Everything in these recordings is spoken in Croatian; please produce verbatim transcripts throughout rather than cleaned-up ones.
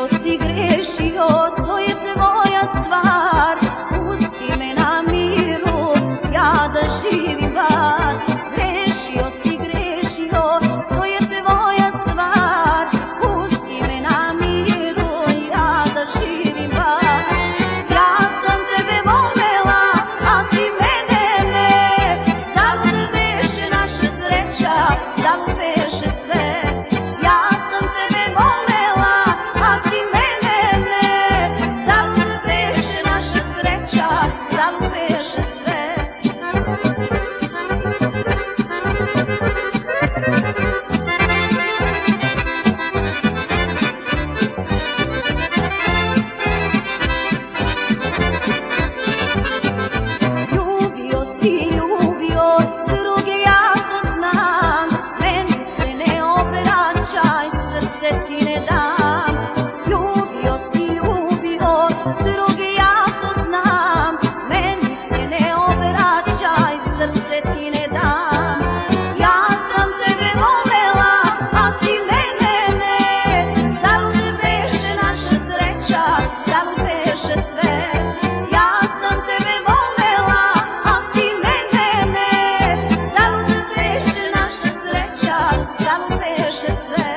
Grešio si, grešio, to je tvoja stvar. Pusti me na miru, ja da živim bar. Grešio si, grešio, to je tvoja stvar. Pusti me na miru, ja da živim bar. Ja sam tebe volela, a ti mene ne. Zalud beše naša sreća, zalud beše sve. Ja sam tebe volela, a ti mene ne. Zalud beše naša sreća, zalud beše sve. Ljubio si, ljubio, druge ja to znam. Meni se ne obraćaj, srce ti ne dam. Ljubio si, ljubio, druge ja to znam. Meni se ne obraćaj, srce ti ne dam. Ja sam tebe volela, a ti mene ne. Zalud beše naša sreća, zalud beše sve. Ja sam tebe volela, a ti mene ne. Zalud beše naša sreća, zalud beše sve.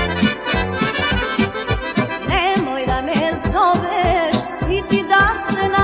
Nemoj da me zoveš, niti da se